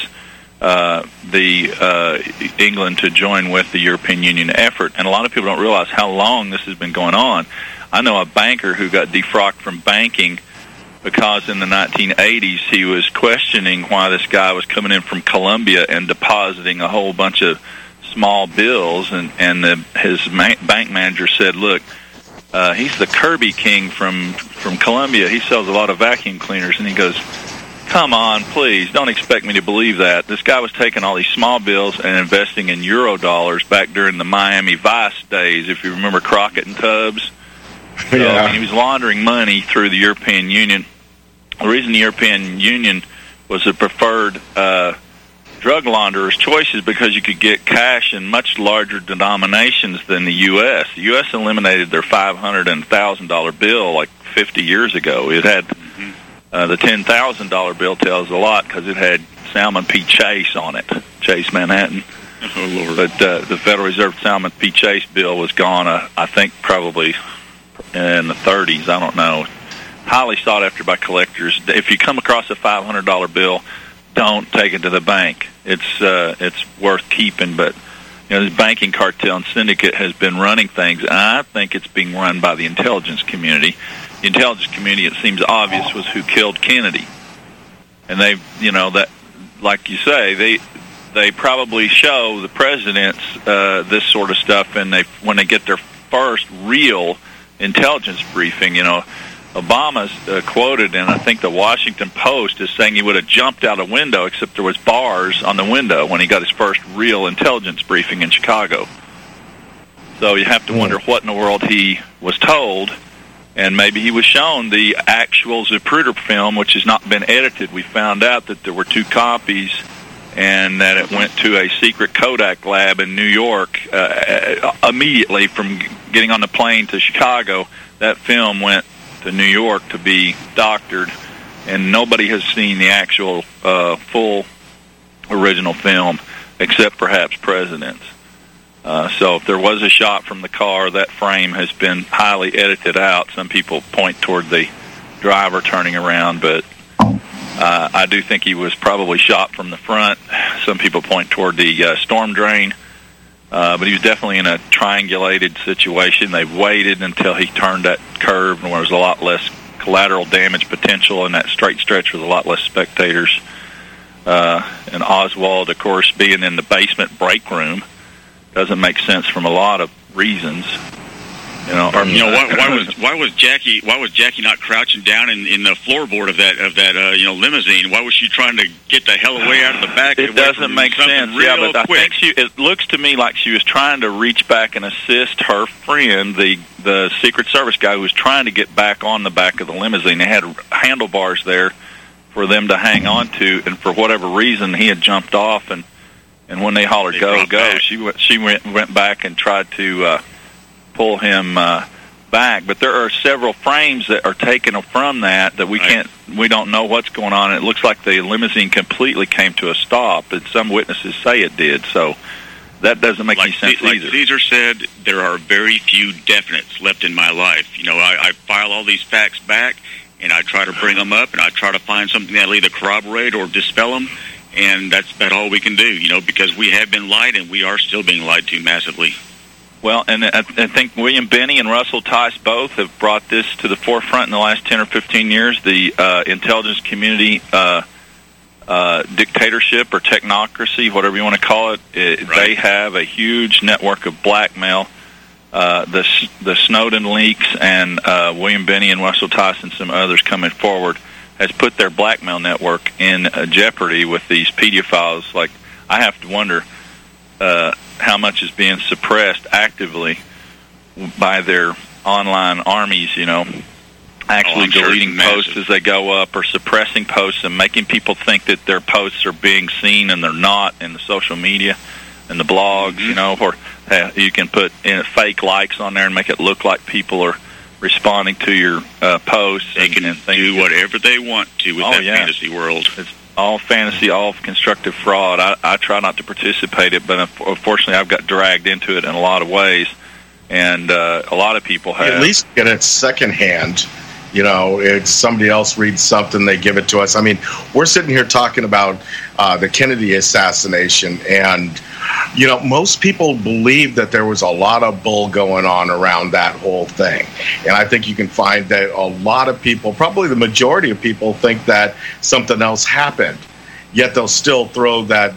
England to join with the European Union effort. And a lot of people don't realize how long this has been going on. I know a banker who got defrocked from banking because in the 1980s he was questioning why this guy was coming in from Colombia and depositing a whole bunch of small bills, and his bank manager said, look, he's the Kirby King from Colombia. He sells a lot of vacuum cleaners. And he goes, come on, please, don't expect me to believe that. This guy was taking all these small bills and investing in euro dollars back during the Miami Vice days, if you remember Crockett and Tubbs. So, yeah. He was laundering money through the European Union. The reason the European Union was the preferred drug launderer's choice is because you could get cash in much larger denominations than the U.S. The U.S. eliminated their $500 and $1,000 bill like 50 years ago. It had the $10,000 bill tells a lot because it had Salmon P. Chase on it, Chase Manhattan. Oh, Lord. But the Federal Reserve Salmon P. Chase bill was gone, I think, probably in the 30s. I don't know. Highly sought after by collectors. If you come across a $500 bill, don't take it to the bank. It's worth keeping, but this banking cartel and syndicate has been running things, and I think it's being run by the intelligence community. The intelligence community, it seems obvious, was who killed Kennedy, and they, that, like you say, they probably show the presidents this sort of stuff, and when they get their first real intelligence briefing, Obama's quoted in, I think, the Washington Post as saying he would have jumped out a window, except there was bars on the window when he got his first real intelligence briefing in Chicago. So you have to wonder what in the world he was told, and maybe he was shown the actual Zapruder film, which has not been edited. We found out that there were 2 copies and that it went to a secret Kodak lab in New York immediately from getting on the plane to Chicago. That film went to New York to be doctored, and nobody has seen the actual full original film except perhaps presidents. So if there was a shot from the car, that frame has been highly edited out. Some people point toward the driver turning around, but I do think he was probably shot from the front. Some people point toward the storm drain. But he was definitely in a triangulated situation. They waited until he turned that curve, and there was a lot less collateral damage potential in that straight stretch with a lot less spectators. And Oswald, of course, being in the basement break room doesn't make sense from a lot of reasons. Why was Jackie not crouching down in the floorboard of that limousine? Why was she trying to get the hell away out of the back? It doesn't make sense. Yeah, but I think it looks to me like she was trying to reach back and assist her friend, the Secret Service guy who was trying to get back on the back of the limousine. They had handlebars there for them to hang on to, and for whatever reason, he had jumped off, and when they hollered "go, she went back and tried to pull him back. But there are several frames that are taken from that we don't know what's going on. It looks like the limousine completely came to a stop, and some witnesses say it did. So that doesn't make any sense either. Like Caesar said, there are very few definites left in my life. I file all these facts back, and I try to bring them up, and I try to find something that'll either corroborate or dispel them, and that's about all we can do, because we have been lied, and we are still being lied to massively. Well, and I think William Binney and Russell Tice both have brought this to the forefront in the last 10 or 15 years, the intelligence community dictatorship or technocracy, whatever you want to call it. Right. They have a huge network of blackmail. The Snowden leaks and William Binney and Russell Tice and some others coming forward has put their blackmail network in jeopardy with these pedophiles. Like, I have to wonder how much is being suppressed actively by their online armies, actually deleting posts as they go up or suppressing posts and making people think that their posts are being seen and they're not in the social media and the blogs, or you can put fake likes on there and make it look like people are responding to your posts. They can do whatever they want to with that fantasy world. It's all fantasy, all constructive fraud. I try not to participate in it, but unfortunately I've got dragged into it in a lot of ways, and a lot of people have. At least get it secondhand. It's somebody else reads something, they give it to us. I mean, we're sitting here talking about the Kennedy assassination, and most people believe that there was a lot of bull going on around that whole thing. And I think you can find that a lot of people, probably the majority of people, think that something else happened. Yet they'll still throw that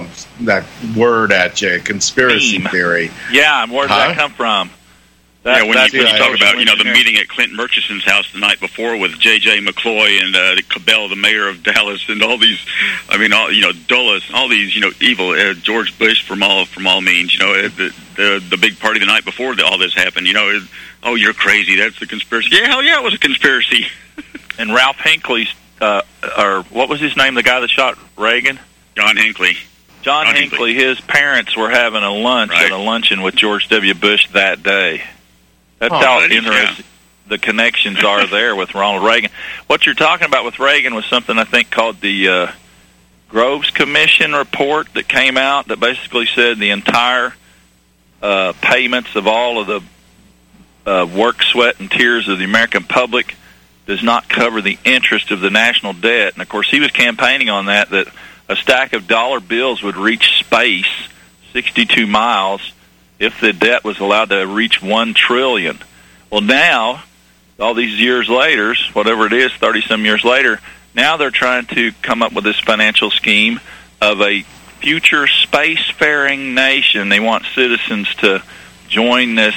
word at you, conspiracy theory. Yeah, and where did that come from? When you talk about the meeting at Clint Murchison's house the night before with J.J. McCloy and Cabell, the mayor of Dallas, and all these, Dulles, all these, evil George Bush from all means, the big party the night before all this happened, oh, you're crazy, that's the conspiracy. Yeah, hell yeah, it was a conspiracy. And Ralph Hinckley's, or what was his name, the guy that shot Reagan? John Hinckley. John Hinckley, his parents were having a lunch at a luncheon with George W. Bush that day. That's how interesting the connections are there with Ronald Reagan. What you're talking about with Reagan was something I think called the Groves Commission report that came out that basically said the entire payments of all of the work, sweat, and tears of the American public does not cover the interest of the national debt. And, of course, he was campaigning on that a stack of dollar bills would reach space, 62 miles, if the debt was allowed to reach $1 trillion. Well, now, all these years later, whatever it is, 30-some years later, now they're trying to come up with this financial scheme of a future spacefaring nation. They want citizens to join this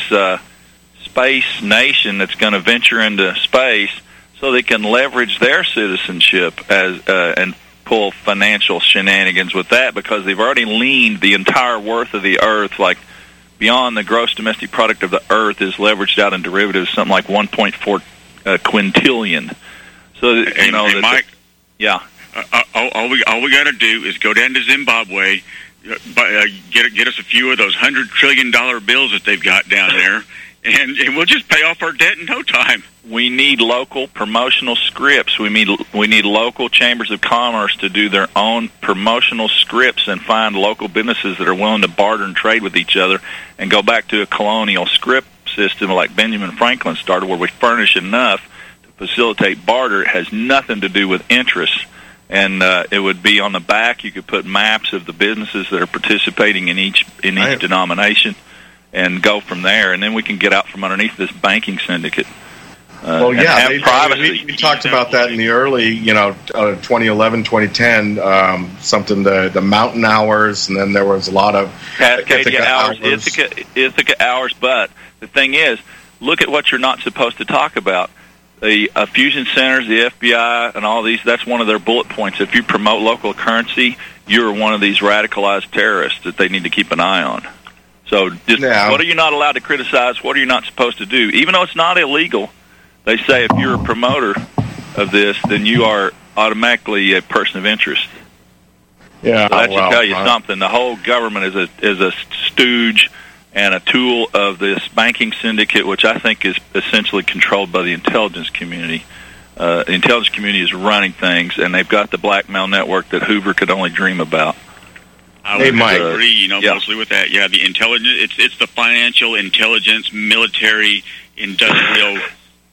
space nation that's going to venture into space so they can leverage their citizenship and pull financial shenanigans with that, because they've already leaned the entire worth of the Earth, like beyond the gross domestic product of the Earth is leveraged out in derivatives, something like 1.4 quintillion. So, Mike, yeah. All we got to do is go down to Zimbabwe, get us a few of those $100 trillion bills that they've got down there, and we'll just pay off our debt in no time. We need local promotional scripts. We need local chambers of commerce to do their own promotional scripts and find local businesses that are willing to barter and trade with each other and go back to a colonial script system like Benjamin Franklin started, where we furnish enough to facilitate barter. It has nothing to do with interest. And it would be on the back. You could put maps of the businesses that are participating in each denomination and go from there. And then we can get out from underneath this banking syndicate. We talked about that in the early, 2011, 2010, something, the mountain hours, and then there was a lot of Cascadia hours, Ithaca hours. But the thing is, look at what you're not supposed to talk about. The fusion centers, the FBI, and all these, that's one of their bullet points. If you promote local currency, you're one of these radicalized terrorists that they need to keep an eye on. So what are you not allowed to criticize? What are you not supposed to do? Even though it's not illegal, they say if you're a promoter of this, then you are automatically a person of interest. Yeah, so that should tell you something. The whole government is a stooge and a tool of this banking syndicate, which I think is essentially controlled by the intelligence community. The intelligence community is running things, and they've got the blackmail network that Hoover could only dream about. I would agree, mostly with that. Yeah, the intelligence, it's the financial, intelligence, military, industrial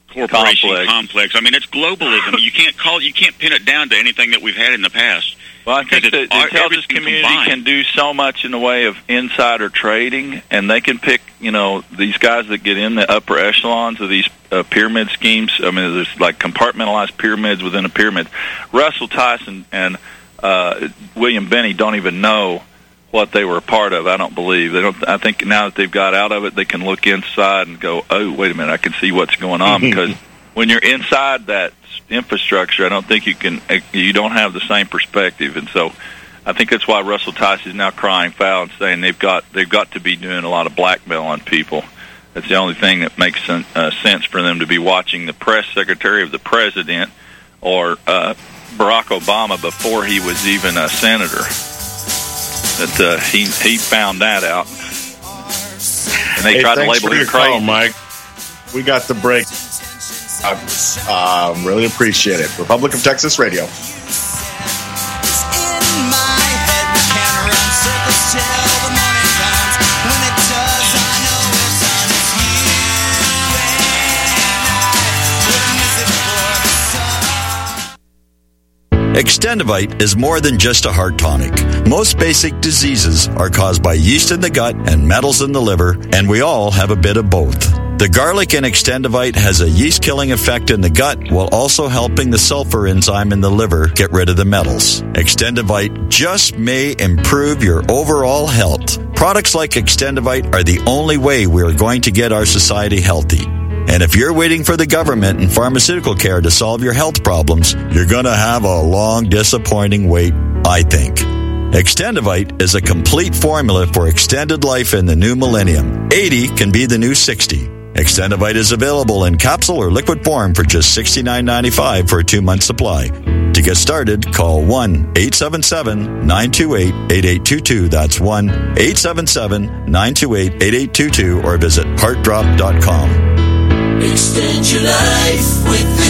corporation complex. I mean, it's globalism. You can't pin it down to anything that we've had in the past. Well, I think the intelligence community can do so much in the way of insider trading, and they can pick, these guys that get in the upper echelons of these pyramid schemes. I mean, there's like compartmentalized pyramids within a pyramid. Russell Tyson and William Binney don't even know what they were a part of. I don't believe they don't. I think now that they've got out of it, they can look inside and go, "Oh, wait a minute, I can see what's going on." Because when you're inside that infrastructure, I don't think you don't have the same perspective, and so I think that's why Russell Tyson is now crying foul and saying they've got to be doing a lot of blackmail on people. That's the only thing that makes sense for them to be watching the press secretary of the president or Barack Obama before he was even a senator. That he found that out, and they tried to label him crazy. Call, Mike. We got the break. Really appreciate it. Republic of Texas Radio. Extendivite is more than just a heart tonic. Most basic diseases are caused by yeast in the gut and metals in the liver, and we all have a bit of both. The garlic in Extendivite has a yeast-killing effect in the gut while also helping the sulfur enzyme in the liver get rid of the metals. Extendivite just may improve your overall health. Products like Extendivite are the only way we are going to get our society healthy. And if you're waiting for the government and pharmaceutical care to solve your health problems, you're going to have a long, disappointing wait, I think. Extendivite is a complete formula for extended life in the new millennium. 80 can be the new 60. Extendivite is available in capsule or liquid form for just $69.95 for a 2-month supply. To get started, call 1-877-928-8822. That's 1-877-928-8822 or visit heartdrop.com. Extend your life with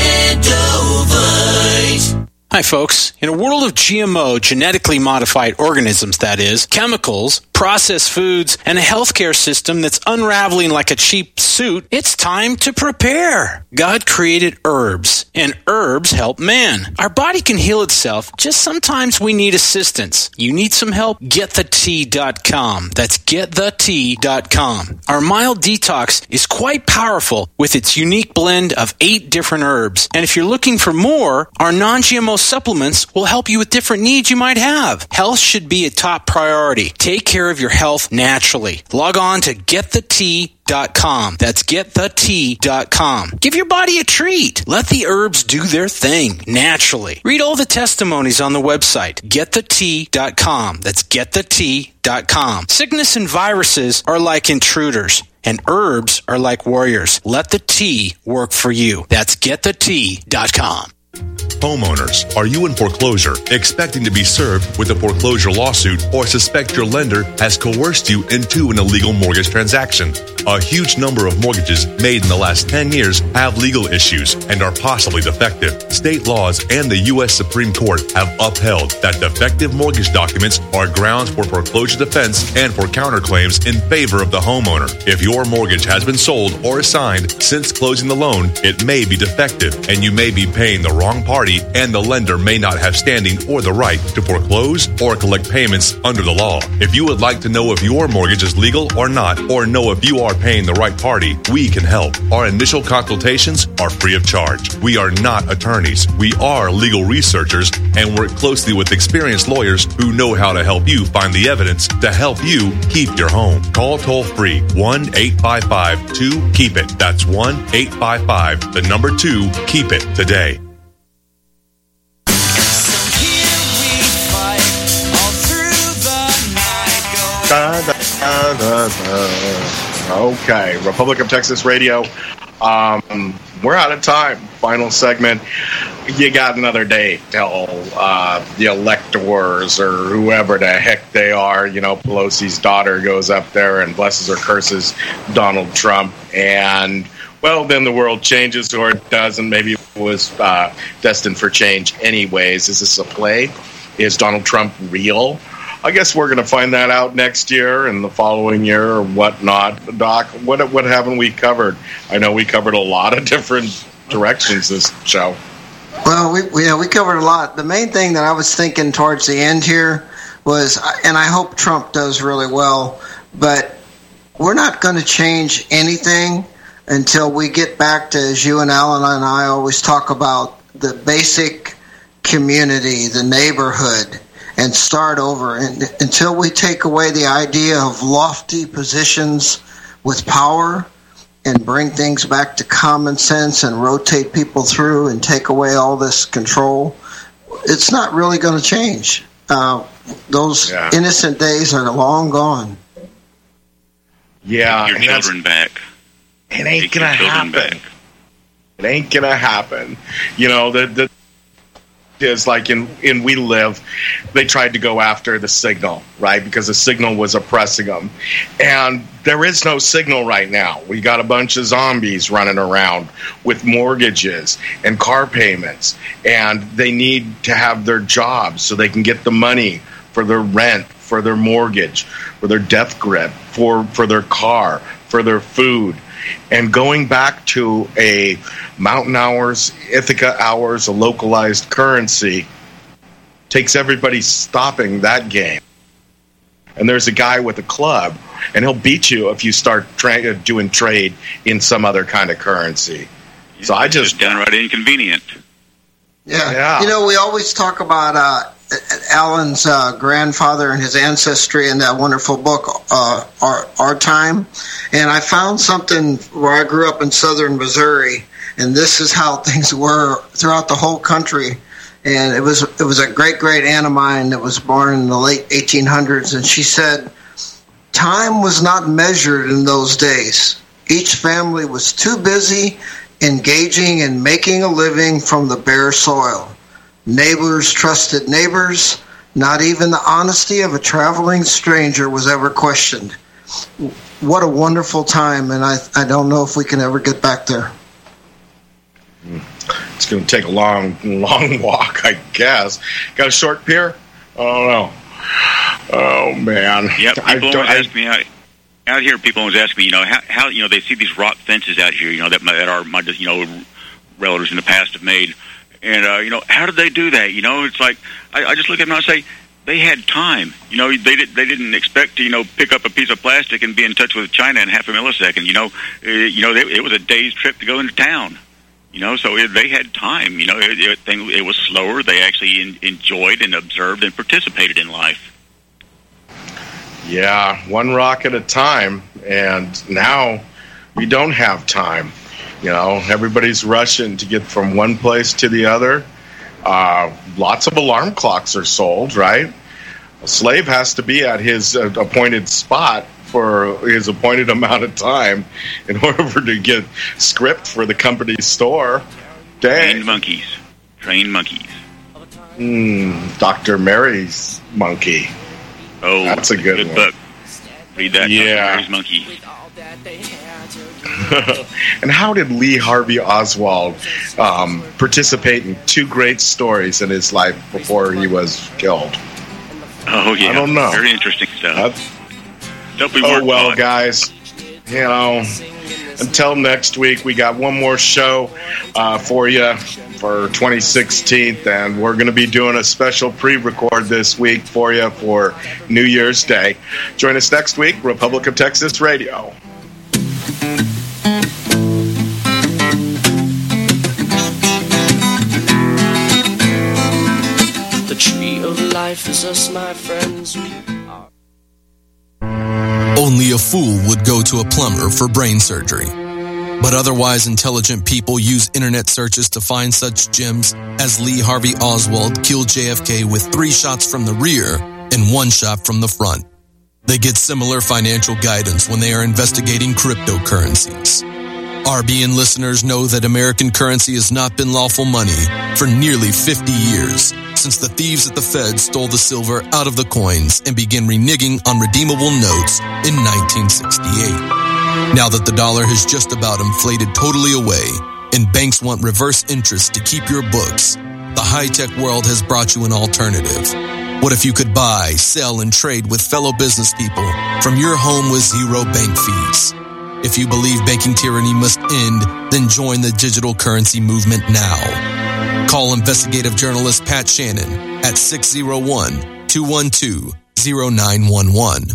Extendovite. Hi, folks. In a world of GMO, genetically modified organisms, that is, chemicals, processed foods, and a healthcare system that's unraveling like a cheap suit, it's time to prepare. God created herbs, and herbs help man. Our body can heal itself, just sometimes we need assistance. You need some help? GetTheTea.com. That's GetTheTea.com. Our mild detox is quite powerful with its unique blend of 8 different herbs. And if you're looking for more, our non-GMO supplements will help you with different needs you might have. Health should be a top priority. Take care of your health naturally. Log on to GetTheTea.com. That's GetTheTea.com. Give your body a treat. Let the herbs do their thing naturally. Read all the testimonies on the website, GetTheTea.com. That's GetTheTea.com. Sickness and viruses are like intruders, and herbs are like warriors. Let the tea work for you. That's GetTheTea.com. Homeowners, are you in foreclosure, expecting to be served with a foreclosure lawsuit, or suspect your lender has coerced you into an illegal mortgage transaction? A huge number of mortgages made in the last 10 years have legal issues and are possibly defective. State laws and the U.S. Supreme Court have upheld that defective mortgage documents are grounds for foreclosure defense and for counterclaims in favor of the homeowner. If your mortgage has been sold or assigned since closing the loan, it may be defective, and you may be paying the wrong party, and the lender may not have standing or the right to foreclose or collect payments under the law. If you would like to know if your mortgage is legal or not, or know if you are paying the right party, we can help. Our initial consultations are free of charge. We are not attorneys. We are legal researchers and work closely with experienced lawyers who know how to help you find the evidence to help you keep your home. Call toll-free 1-855-2-KEEP-IT. That's 1-855-2-KEEP-IT today. Okay, Republic of Texas Radio. We're out of time. Final segment. You got another day till the electors or whoever the heck they are. You know, Pelosi's daughter goes up there and blesses or curses Donald Trump. And, well, then the world changes, or it doesn't. Maybe it was destined for change anyways. Is this a play? Is Donald Trump real? I guess we're going to find that out next year and the following year or whatnot. Doc, what haven't we covered? I know we covered a lot of different directions this show. Well, we covered a lot. The main thing that I was thinking towards the end here was, and I hope Trump does really well, but we're not going to change anything until we get back to, as you and Alan and I always talk about, the basic community, the neighborhood, and start over. And until we take away the idea of lofty positions with power and bring things back to common sense and rotate people through and take away all this control, it's not really going to change. Those innocent days are long gone. Yeah, take your children back. It ain't going to happen. It ain't going to happen. You know, the is like in We Live, they tried to go after the signal, right? Because the signal was oppressing them. And there is no signal right now. We got a bunch of zombies running around with mortgages and car payments. And they need to have their jobs so they can get the money for their rent, for their mortgage, for their death grip, for their car, for their food. And going back to a Mountain Hours, Ithaca Hours, a localized currency, takes everybody stopping that game. And there's a guy with a club, and he'll beat you if you start doing trade in some other kind of currency. Yeah, so I just downright inconvenient. Yeah. You know, we always talk about Alan's grandfather and his ancestry in that wonderful book, Our Time. And I found something where I grew up in southern Missouri, and this is how things were throughout the whole country. And it was a great aunt of mine that was born in the late 1800s, and she said, time was not measured in those days. Each family was too busy engaging in making a living from the bare soil. Neighbors trusted neighbors. Not even the honesty of a traveling stranger was ever questioned. What a wonderful time, and I don't know if we can ever get back there. It's going to take a long walk, I guess. Got a short pier? I don't know. Oh, man. Yep, people always ask me out here. People always ask me, you know, how you know, they see these rock fences out here, you know, that my you know, relatives in the past have made. And, you know, how did they do that? You know, it's like, I just look at them and I say, they had time. You know, they didn't expect to, you know, pick up a piece of plastic and be in touch with China in half a millisecond. You know, it was a day's trip to go into town. You know, so they had time. You know, it was slower. They actually enjoyed and observed and participated in life. Yeah, one rock at a time. And now we don't have time. You know, everybody's rushing to get from one place to the other. Lots of alarm clocks are sold, right? A slave has to be at his appointed spot for his appointed amount of time in order to get script for the company's store. Dang. Trained monkeys. Dr. Mary's monkey. Oh, that's a good one. Book. Read that. Yeah. Dr. Mary's monkey. And how did Lee Harvey Oswald participate in two great stories in his life before he was killed? Oh, yeah. I don't know. Very interesting stuff. Oh, well, guys, you know, until next week, we got one more show for you for 2016, and we're going to be doing a special pre-record this week for you for New Year's Day. Join us next week, Republic of Texas Radio. The tree of life is us, my friends. Only a fool would go to a plumber for brain surgery. But otherwise intelligent people use internet searches to find such gems as Lee Harvey Oswald killed JFK with 3 shots from the rear and 1 shot from the front. They get similar financial guidance when they are investigating cryptocurrencies. RBN listeners know that American currency has not been lawful money for nearly 50 years, since the thieves at the Fed stole the silver out of the coins and began reneging on redeemable notes in 1968. Now that the dollar has just about inflated totally away and banks want reverse interest to keep your books, the high-tech world has brought you an alternative. What if you could buy, sell, and trade with fellow business people from your home with zero bank fees? If you believe banking tyranny must end, then join the digital currency movement now. Call investigative journalist Pat Shannon at 601-212-0911.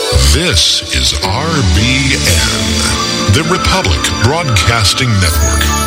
This is RBN, the Republic Broadcasting Network.